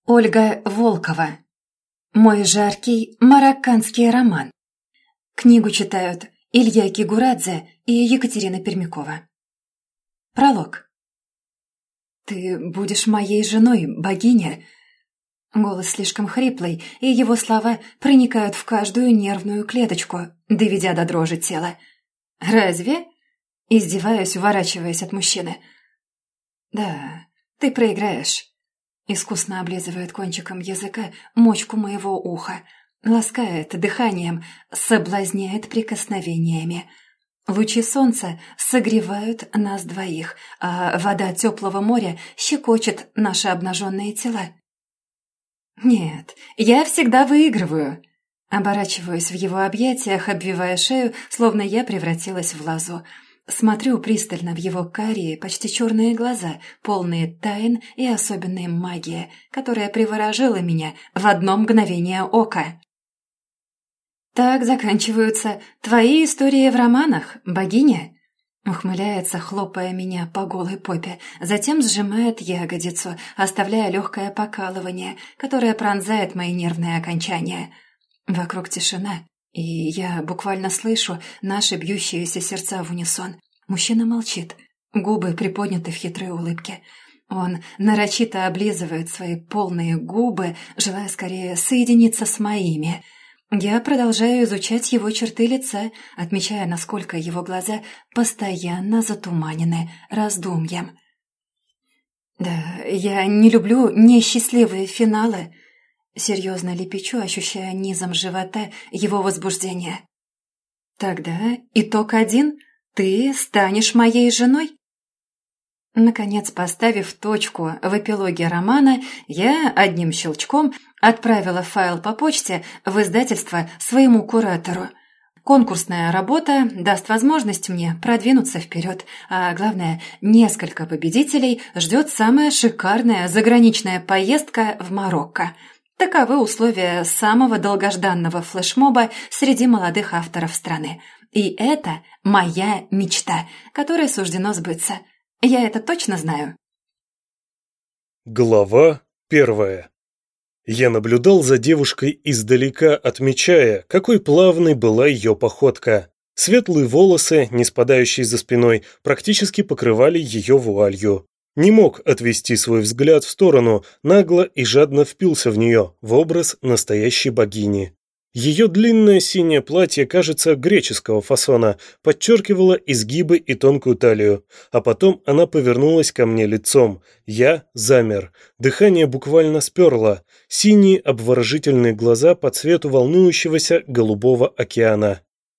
Ольга Волкова. Мой жаркий марокканский роман. Книгу читают Илья Кигурадзе и Екатерина Пермякова. Пролог. «Ты будешь моей женой, богиня?» Голос слишком хриплый, и его слова проникают в каждую нервную клеточку, доведя до дрожи тела. «Разве?» Издеваюсь, уворачиваясь от мужчины. «Да, ты проиграешь». Искусно облизывает кончиком языка мочку моего уха, ласкает дыханием, соблазняет прикосновениями. Лучи солнца согревают нас двоих, а вода теплого моря щекочет наши обнаженные тела. «Нет, я всегда выигрываю». Оборачиваюсь в его объятиях, обвивая шею, словно я превратилась в лозу. Смотрю пристально в его карие, почти черные глаза, полные тайн и особенной магии, которая приворожила меня в одно мгновение ока. «Так заканчиваются твои истории в романах, богиня?» Ухмыляется, хлопая меня по голой попе, затем сжимает ягодицу, оставляя легкое покалывание, которое пронзает мои нервные окончания. Вокруг тишина, и я буквально слышу наши бьющиеся сердца в унисон. Мужчина молчит, губы приподняты в хитрой улыбке. Он нарочито облизывает свои полные губы, желая скорее соединиться с моими. Я продолжаю изучать его черты лица, отмечая, насколько его глаза постоянно затуманены раздумьем. «Да, я не люблю несчастливые финалы», — серьезно лепечу, ощущая низом живота его возбуждение. «Тогда итог один — ты станешь моей женой?» Наконец, поставив точку в эпилоге романа, я одним щелчком отправила файл по почте в издательство своему куратору. Конкурсная работа даст возможность мне продвинуться вперед, а главное, несколько победителей ждет самая шикарная заграничная поездка в Марокко. Таковы условия самого долгожданного флешмоба среди молодых авторов страны. И это моя мечта, которой суждено сбыться. Я это точно знаю. Глава 1. Я наблюдал за девушкой издалека, отмечая, какой плавной была ее походка. Светлые волосы, не спадающие за спиной, практически покрывали ее вуалью. Не мог отвести свой взгляд в сторону, нагло и жадно впился в нее, в образ настоящей богини. Ее длинное синее платье, кажется, греческого фасона, подчеркивало изгибы и тонкую талию, а потом она повернулась ко мне лицом. Я замер, дыхание буквально сперло, синие обворожительные глаза по цвету волнующегося голубого океана.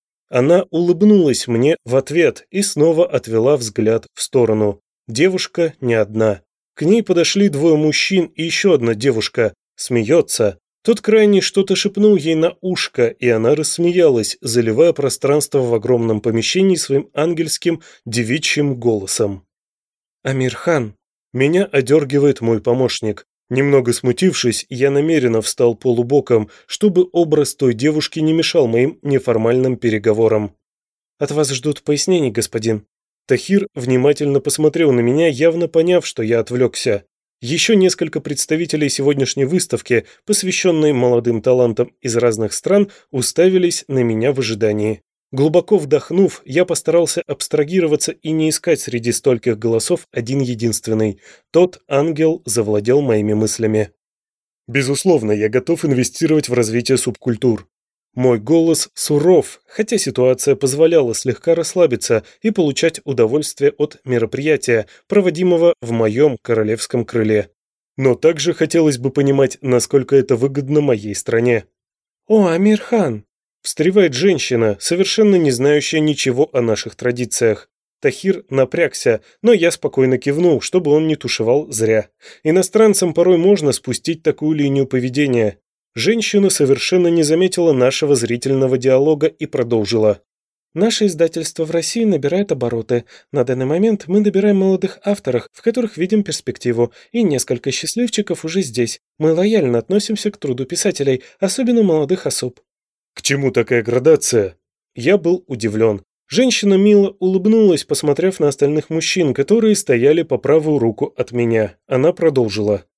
Она улыбнулась мне в ответ и снова отвела взгляд в сторону. Девушка не одна. К ней подошли двое мужчин и еще одна девушка. Смеется. Тот крайний что-то шепнул ей на ушко, и она рассмеялась, заливая пространство в огромном помещении своим ангельским девичьим голосом. «Амирхан!» Меня одергивает мой помощник. Немного смутившись, я намеренно встал полубоком, чтобы образ той девушки не мешал моим неформальным переговорам. «От вас ждут пояснений, господин». Тахир внимательно посмотрел на меня, явно поняв, что я отвлекся. Еще несколько представителей сегодняшней выставки, посвященной молодым талантам из разных стран, уставились на меня в ожидании. Глубоко вдохнув, я постарался абстрагироваться и не искать среди стольких голосов один единственный. Тот ангел завладел моими мыслями. Безусловно, я готов инвестировать в развитие субкультур. Мой голос суров, хотя ситуация позволяла слегка расслабиться и получать удовольствие от мероприятия, проводимого в моем королевском крыле. Но также хотелось бы понимать, насколько это выгодно моей стране. «О, Амирхан!» – встревает женщина, совершенно не знающая ничего о наших традициях. Тахир напрягся, но я спокойно кивнул, чтобы он не тушевал зря. Иностранцам порой можно спустить такую линию поведения. Женщина совершенно не заметила нашего зрительного диалога и продолжила. «Наше издательство в России набирает обороты. На данный момент мы набираем молодых авторов, в которых видим перспективу, и несколько счастливчиков уже здесь. Мы лояльно относимся к труду писателей, особенно молодых особ». «К чему такая градация?» Я был удивлен. Женщина мило улыбнулась, посмотрев на остальных мужчин, которые стояли по правую руку от меня. Она продолжила.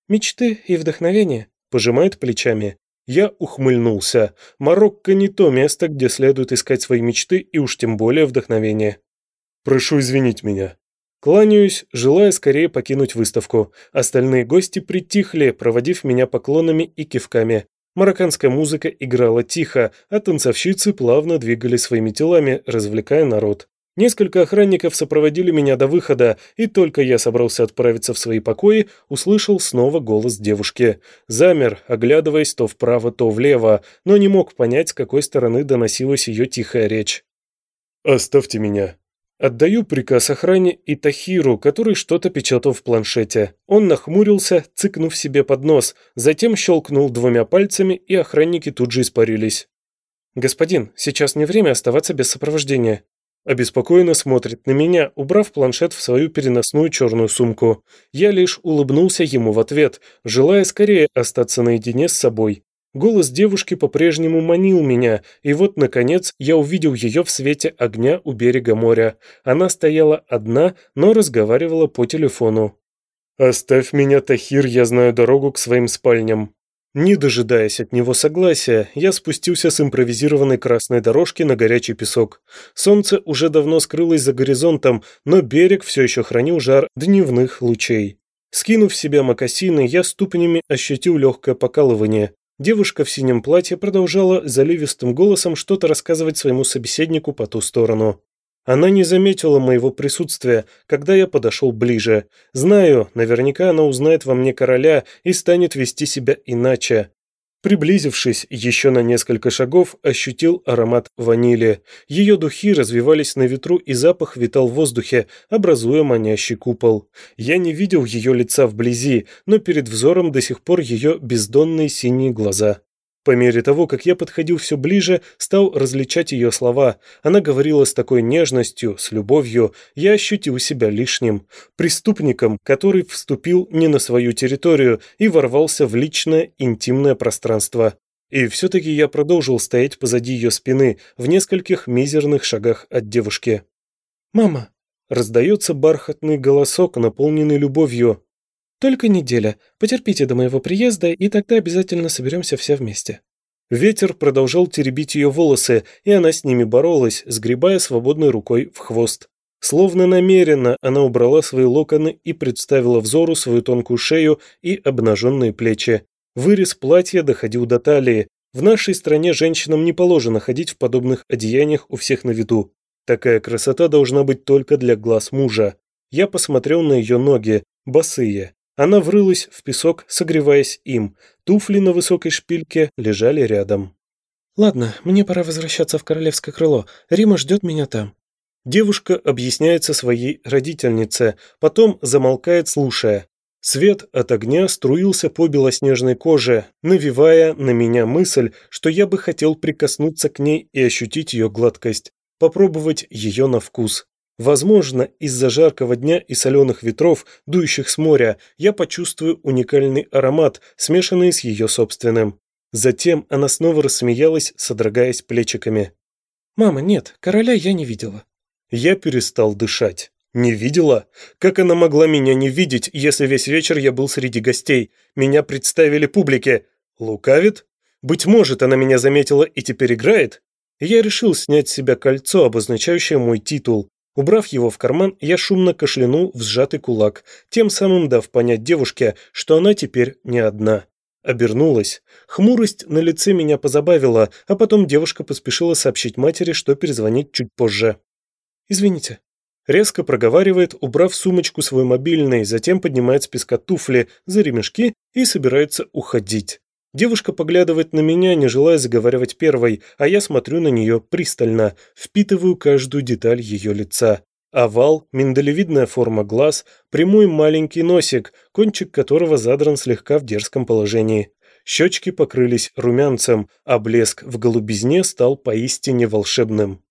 «Мечты и вдохновение», – пожимает плечами. Я ухмыльнулся. Марокко не то место, где следует искать свои мечты и уж тем более вдохновение. «Прошу извинить меня». Кланяюсь, желая скорее покинуть выставку. Остальные гости притихли, проводив меня поклонами и кивками. Марокканская музыка играла тихо, а танцовщицы плавно двигали своими телами, развлекая народ. Несколько охранников сопроводили меня до выхода, и только я собрался отправиться в свои покои, услышал снова голос девушки. Замер, оглядываясь то вправо, то влево, но не мог понять, с какой стороны доносилась ее тихая речь. «Оставьте меня». Отдаю приказ охране и Тахиру, который что-то печатал в планшете. Он нахмурился, цыкнув себе под нос, затем щелкнул двумя пальцами, и охранники тут же испарились. «Господин, сейчас не время оставаться без сопровождения». Обеспокоенно смотрит на меня, убрав планшет в свою переносную черную сумку. Я лишь улыбнулся ему в ответ, желая скорее остаться наедине с собой. Голос девушки по-прежнему манил меня, и вот, наконец, я увидел ее в свете огня у берега моря. Она стояла одна, но разговаривала по телефону. «Оставь меня, Тахир, я знаю дорогу к своим спальням». Не дожидаясь от него согласия, я спустился с импровизированной красной дорожки на горячий песок. Солнце уже давно скрылось за горизонтом, но берег все еще хранил жар дневных лучей. Скинув в себя мокасины, я ступнями ощутил легкое покалывание. Девушка в синем платье продолжала заливистым голосом что-то рассказывать своему собеседнику по ту сторону. Она не заметила моего присутствия, когда я подошел ближе. Знаю, наверняка она узнает во мне короля и станет вести себя иначе. Приблизившись еще на несколько шагов, ощутил аромат ванили. Ее духи развивались на ветру, и запах витал в воздухе, образуя манящий купол. Я не видел ее лица вблизи, но перед взором до сих пор ее бездонные синие глаза. По мере того, как я подходил все ближе, стал различать ее слова. Она говорила с такой нежностью, с любовью. Я ощутил себя лишним. Преступником, который вступил не на свою территорию и ворвался в личное, интимное пространство. И все-таки я продолжил стоять позади ее спины, в нескольких мизерных шагах от девушки. «Мама!» – раздается бархатный голосок, наполненный любовью. «Только неделя. Потерпите до моего приезда, и тогда обязательно соберемся все вместе». Ветер продолжал теребить ее волосы, и она с ними боролась, сгребая свободной рукой в хвост. Словно намеренно она убрала свои локоны и представила взору свою тонкую шею и обнаженные плечи. Вырез платья доходил до талии. В нашей стране женщинам не положено ходить в подобных одеяниях у всех на виду. Такая красота должна быть только для глаз мужа. Я посмотрел на ее ноги, босые. Она врылась в песок, согреваясь им. Туфли на высокой шпильке лежали рядом. «Ладно, мне пора возвращаться в королевское крыло. Рима ждет меня там». Девушка объясняется своей родительнице, потом замолкает, слушая. Свет от огня струился по белоснежной коже, навевая на меня мысль, что я бы хотел прикоснуться к ней и ощутить ее гладкость, попробовать ее на вкус. Возможно, из-за жаркого дня и соленых ветров, дующих с моря, я почувствую уникальный аромат, смешанный с ее собственным. Затем она снова рассмеялась, содрогаясь плечиками. «Мама, нет, короля я не видела». Я перестал дышать. Не видела? Как она могла меня не видеть, если весь вечер я был среди гостей? Меня представили публике. Лукавит? Быть может, она меня заметила и теперь играет? Я решил снять с себя кольцо, обозначающее мой титул. Убрав его в карман, я шумно кашлянул в сжатый кулак, тем самым дав понять девушке, что она теперь не одна. Обернулась. Хмурость на лице меня позабавила, а потом девушка поспешила сообщить матери, что перезвонит чуть позже. «Извините». Резко проговаривает, убрав в сумочку свой мобильный, затем поднимает с песка туфли за ремешки и собирается уходить. Девушка поглядывает на меня, не желая заговаривать первой, а я смотрю на нее пристально, впитываю каждую деталь ее лица. Овал, миндалевидная форма глаз, прямой маленький носик, кончик которого задран слегка в дерзком положении. Щечки покрылись румянцем, а блеск в голубизне стал поистине волшебным.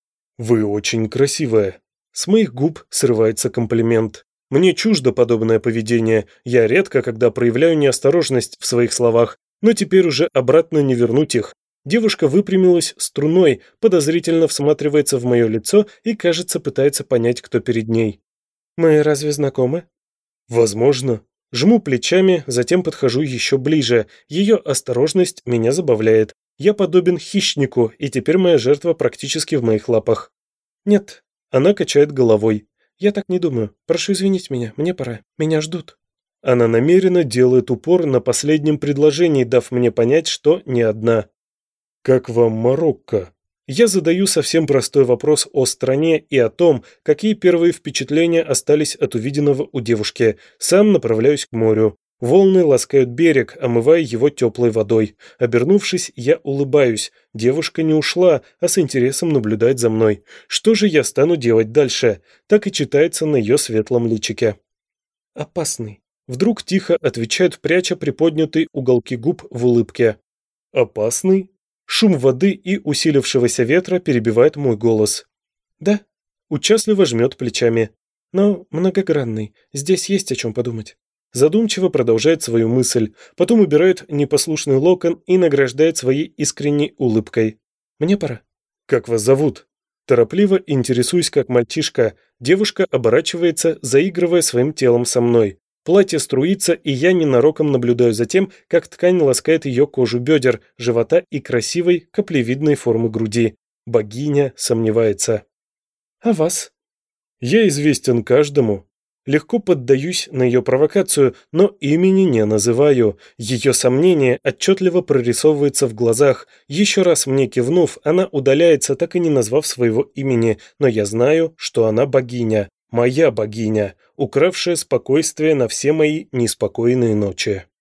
«Вы очень красивая». С моих губ срывается комплимент. Мне чуждо подобное поведение, я редко когда проявляю неосторожность в своих словах, но теперь уже обратно не вернуть их. Девушка выпрямилась струной, подозрительно всматривается в мое лицо и, кажется, пытается понять, кто перед ней. «Мы разве знакомы?» «Возможно». Жму плечами, затем подхожу еще ближе. Ее осторожность меня забавляет. Я подобен хищнику, и теперь моя жертва практически в моих лапах. Нет, она качает головой. Я так не думаю. Прошу извинить меня, мне пора. Меня ждут. Она намеренно делает упор на последнем предложении, дав мне понять, что не одна. Как вам Марокко? Я задаю совсем простой вопрос о стране и о том, какие первые впечатления остались от увиденного у девушки. Сам направляюсь к морю. Волны ласкают берег, омывая его теплой водой. Обернувшись, я улыбаюсь. Девушка не ушла, а с интересом наблюдает за мной. Что же я стану делать дальше? Так и читается на ее светлом личике. Опасный. Вдруг тихо отвечает, пряча приподнятые уголки губ в улыбке. Опасный? Шум воды и усилившегося ветра перебивает мой голос. Да, участливо жмет плечами. Но многогранный. Здесь есть о чем подумать. Задумчиво продолжает свою мысль, потом убирает непослушный локон и награждает своей искренней улыбкой. Мне пора. Как вас зовут? Торопливо интересуюсь, как мальчишка. Девушка оборачивается, заигрывая своим телом со мной. Платье струится, и я ненароком наблюдаю за тем, как ткань ласкает ее кожу бедер, живота и красивой, каплевидной формы груди. Богиня сомневается. А вас? Я известен каждому. Легко поддаюсь на ее провокацию, но имени не называю. Ее сомнение отчетливо прорисовывается в глазах. Еще раз мне кивнув, она удаляется, так и не назвав своего имени, но я знаю, что она богиня. Моя богиня, укравшая спокойствие на все мои неспокойные ночи.